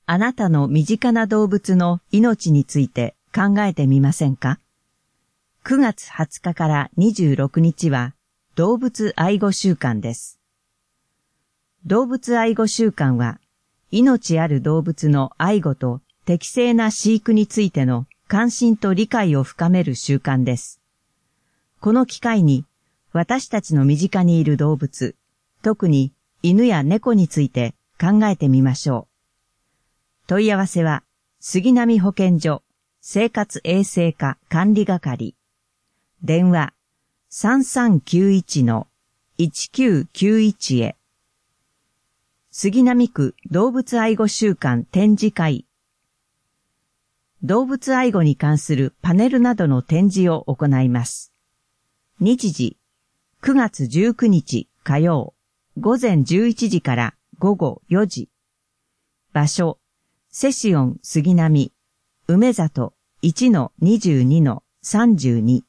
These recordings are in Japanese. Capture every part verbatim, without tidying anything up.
あなたの身近な動物の命について考えてみませんか？くがつはつかからにじゅうろくにちは動物愛護週間です。動物愛護週間は、命ある動物の愛護と適正な飼育についての関心と理解を深める習慣です。この機会に、私たちの身近にいる動物、特に犬や猫について考えてみましょう。問い合わせは、杉並保健所生活衛生課管理係。電話 さんさんきゅういちのいちきゅうきゅういち へ。杉並区動物愛護週間展示会。動物愛護に関するパネルなどの展示を行います。日時、くがつじゅうくにち火曜、午前じゅういちじから午後よじ。場所、セシオン杉並、梅里 いちのにじゅうにのさんじゅうに。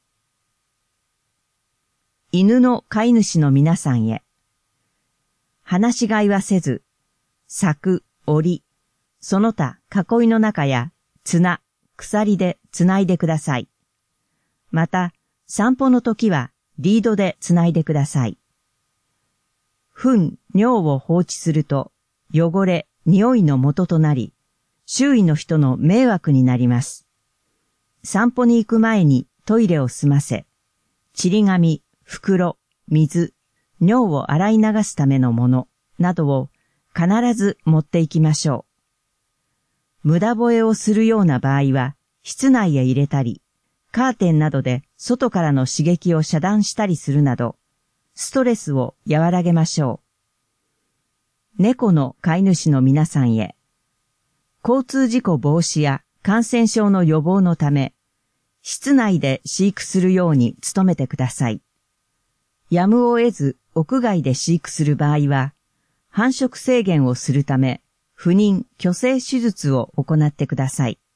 犬の飼い主の皆さんへ。放し飼いはせず、柵、檻、その他囲いの中や綱、鎖でつないでください。また、散歩の時はリードでつないでください。糞、尿を放置すると、汚れ、匂いの元となり、周囲の人の迷惑になります。散歩に行く前にトイレを済ませ、ちり紙、袋、水、尿を洗い流すためのものなどを必ず持って行きましょう。無駄吠えをするような場合は室内へ入れたり、カーテンなどで外からの刺激を遮断したりするなど、ストレスを和らげましょう。猫の飼い主の皆さんへ、交通事故防止や感染症の予防のため、室内で飼育するように努めてください。やむを得ず屋外で飼育する場合は、繁殖制限をするため、不妊・去勢手術を行ってください。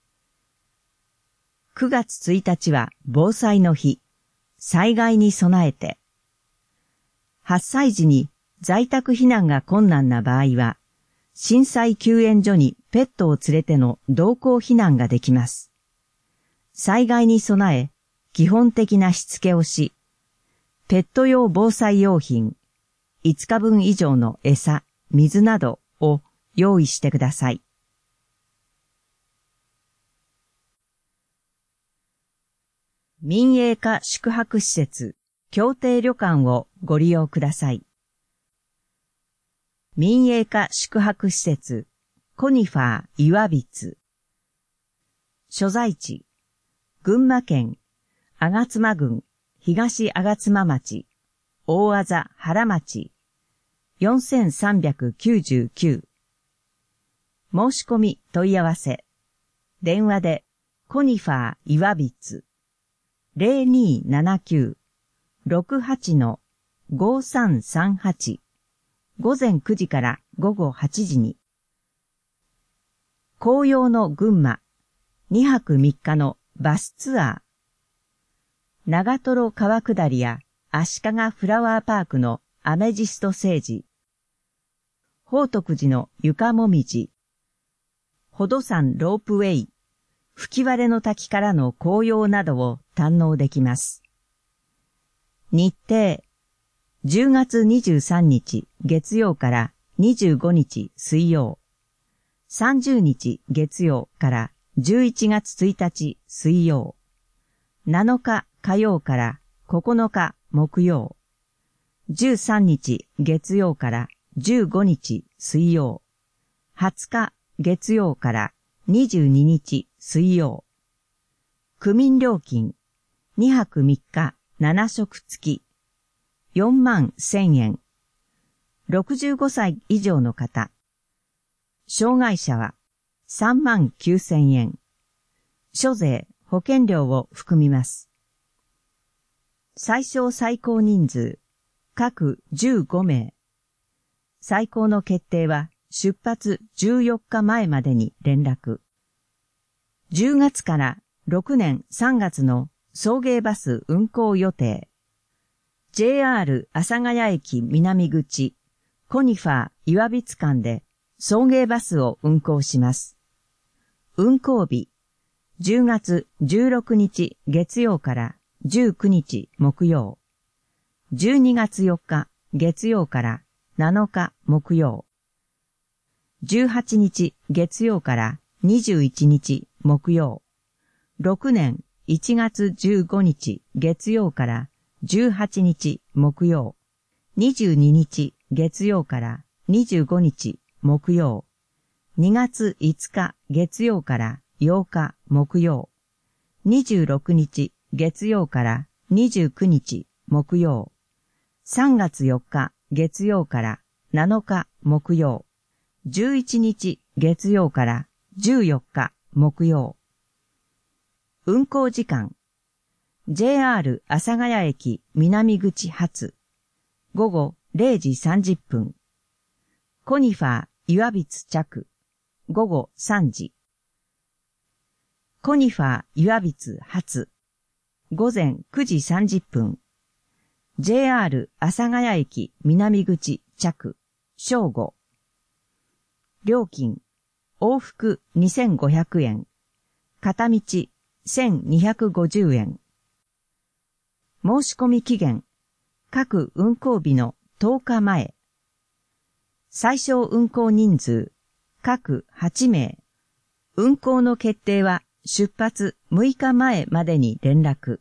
くがつついたちは防災の日、災害に備えて。はっさい児に在宅避難が困難な場合は、震災救援所にペットを連れての同行避難ができます。災害に備え、基本的なしつけをし、ペット用防災用品、いつかぶん以上の餌、水などを用意してください。民営化宿泊施設、協定旅館をご利用ください。民営化宿泊施設、コニファー岩櫃。所在地、群馬県吾妻郡東吾妻町、大字原町、よんせんさんびゃくきゅうじゅうきゅう。申し込み問い合わせ。電話でコニファー岩櫃 ゼロにーななきゅう ろくはちのごさんさんはち。午前くじから午後はちじに。紅葉の群馬、にはくみっかのバスツアー。長瀞川下りや足利フラワーパークのアメジスト聖寺。宝徳寺の床もみじ。宝登山ロープウェイ。吹割の滝からの紅葉などを堪能できます。日程。じゅうがつにじゅうさんにち月曜からにじゅうごにち水曜。さんじゅうにち月曜からじゅういちがつついたち水曜。なのか火曜からここのか木曜。じゅうさんにち月曜からじゅうごにち水曜。はつか月曜からにじゅうににち水曜。区民料金にはくみっかななしょく付きよんまんせんえん。ろくじゅうごさい以上の方。障害者はさんまんきゅうせんえん。諸税、保険料を含みます。最小最高人数、各じゅうごめい。最高の決定は出発じゅうよっかまえまでに連絡。じゅうがつからろくねんさんがつの送迎バス運行予定。ジェイアール 阿佐ヶ谷駅南口、コニファー岩櫃間で送迎バスを運行します。運行日、じゅうがつじゅうろくにち月曜からじゅうくにち木曜、じゅうにがつよっか月曜からなのか木曜、じゅうはちにち月曜からにじゅういちにち木曜、ろくねんいちがつじゅうごにち月曜からじゅうはちにち木曜、にじゅうににち月曜からにじゅうごにち木曜、にがついつか月曜からようか木曜、にじゅうろくにち月曜からにじゅうくにち木曜、さんがつよっか月曜からなのか木曜、じゅういちにち月曜からじゅうよっか木曜。運行時間、ジェイアール 阿佐ヶ谷駅南口発、ごごれいじさんじゅっぷん。コニファー岩櫃着、ごごさんじ。コニファー岩櫃発、ごぜんくじさんじゅっぷん。ジェイアール 阿佐ヶ谷駅南口着、正午。料金、往復にせんごひゃくえん、片道せんにひゃくごじゅうえん。申し込み期限、各運行日のとおかまえ。最小運行人数、各はちめい。運行の決定は出発むいかまえまでに連絡。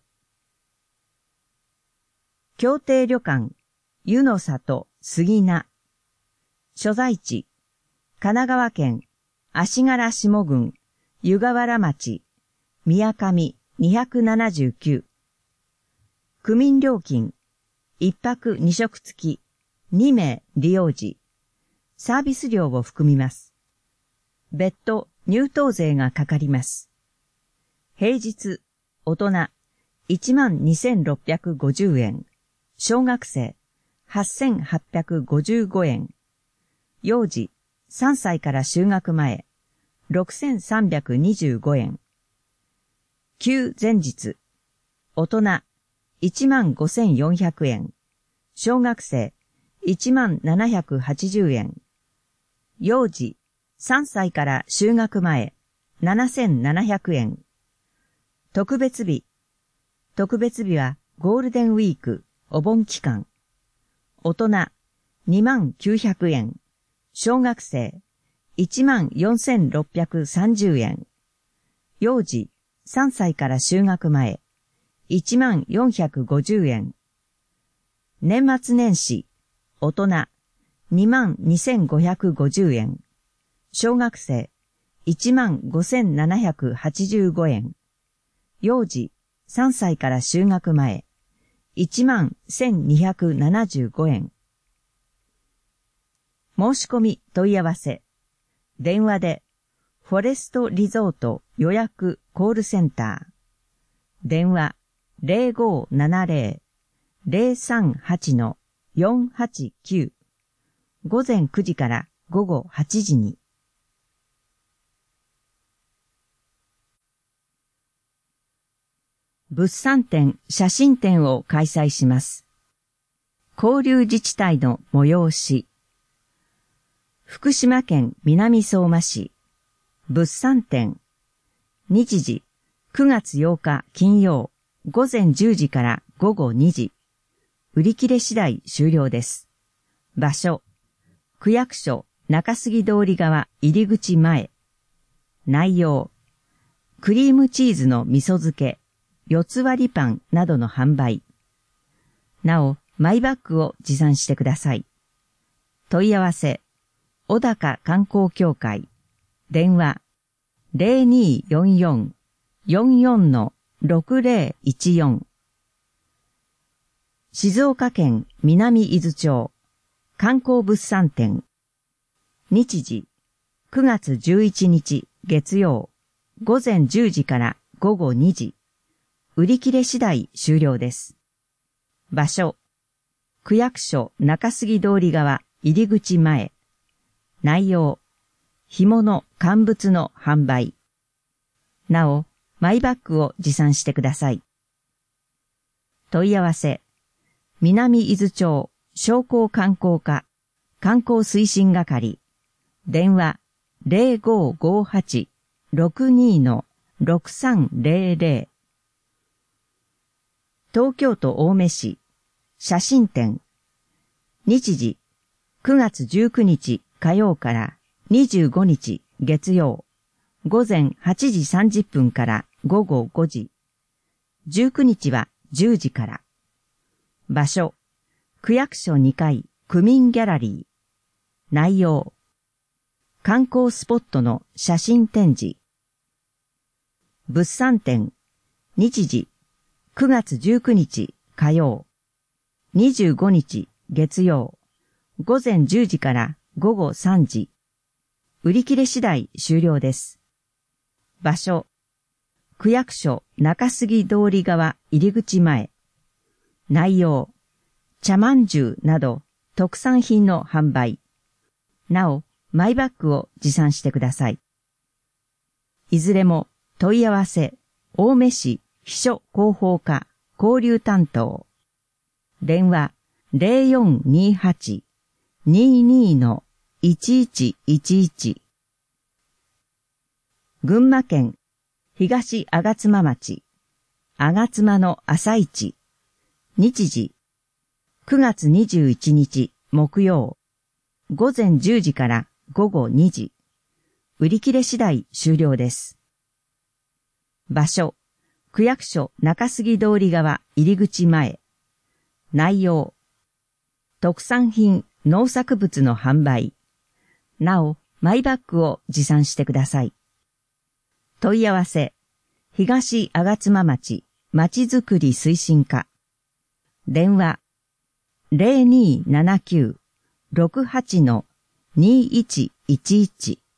協定旅館、湯の里杉名。所在地、神奈川県足柄下郡湯河原町宮上にひゃくななじゅうきゅう。区民料金、一泊二食付き、にめい利用時、サービス料を含みます。別途入湯税がかかります。平日、大人、いちまんにせんろっぴゃくごじゅうえん、小学生、はっせんはっぴゃくごじゅうごえん、幼児、さんさいから就学前、ろくせんさんびゃくにじゅうごえん。休前日、大人、いちまんごせんよんひゃくえん、小学生、いちまんななひゃくはちじゅうえん、幼児、さんさいから就学前、ななせんななひゃくえん。特別日、特別日はゴールデンウィーク、お盆期間。大人、にまんきゅうひゃくえん、小学生、いちまんよんせんろっぴゃくさんじゅうえん。幼児、さんさいから就学前、いちまんよんひゃくごじゅうえん。年末年始、大人、にまんにせんごひゃくごじゅうえん。小学生、いちまんごせんななひゃくはちじゅうごえん。幼児、さんさいから就学前、いちまんせんにひゃくななじゅうごえん。申し込み問い合わせ。電話で、フォレストリゾート予約コールセンター。電話ゼロごーななゼロ ゼロさんはち よんはちきゅう。午前くじから午後はちじに。物産展、写真展を開催します。交流自治体の催し。福島県南相馬市、物産展。日時、くがつようか金曜、午前じゅうじから午後にじ。売り切れ次第終了です。場所、区役所中杉通り側入り口前。内容、クリームチーズの味噌漬け、四つ割りパンなどの販売。なお、マイバッグを持参してください。問い合わせ、小高観光協会。電話、ゼロにーよんよん よんよん ろくゼロいちよん。静岡県南伊豆町、観光物産展。日時、くがつじゅういちにち月曜、午前じゅうじから午後にじ。売り切れ次第終了です。場所、区役所中杉通り側入り口前。内容、干物、乾物の販売。なお、マイバッグを持参してください。問い合わせ、南伊豆町商工観光課観光推進係電話 ゼロごーごーはち ろくにー ろくさんゼロゼロ。東京都青梅市写真展。日時くがつじゅうくにち火曜からにじゅうごにち月曜。午前はちじさんじゅっぷんから午後ごじ。じゅうくにちはじゅうじから。場所、区役所にかい区民ギャラリー。内容、観光スポットの写真展示。物産展、日時、くがつじゅうくにち火曜。にじゅうごにち月曜。午前じゅうじから午後さんじ。売り切れ次第終了です。場所、区役所中杉通り側入り口前。内容、茶まんじゅうなど特産品の販売。なお、マイバッグを持参してください。いずれも問い合わせ、青梅市秘書広報課交流担当。電話 ゼロよんにーはち にーにー いちいちいちいち。群馬県東吾妻町吾妻の朝市。日時くがつにじゅういちにち木曜。午前じゅうじから午後にじ。売り切れ次第終了です。場所、区役所中杉通り側入り口前。内容、特産品農作物の販売。なお、マイバッグを持参してください。問い合わせ、東吾妻町まちづくり推進課。電話、ゼロにーななきゅう ろくはち にーいちいちいち。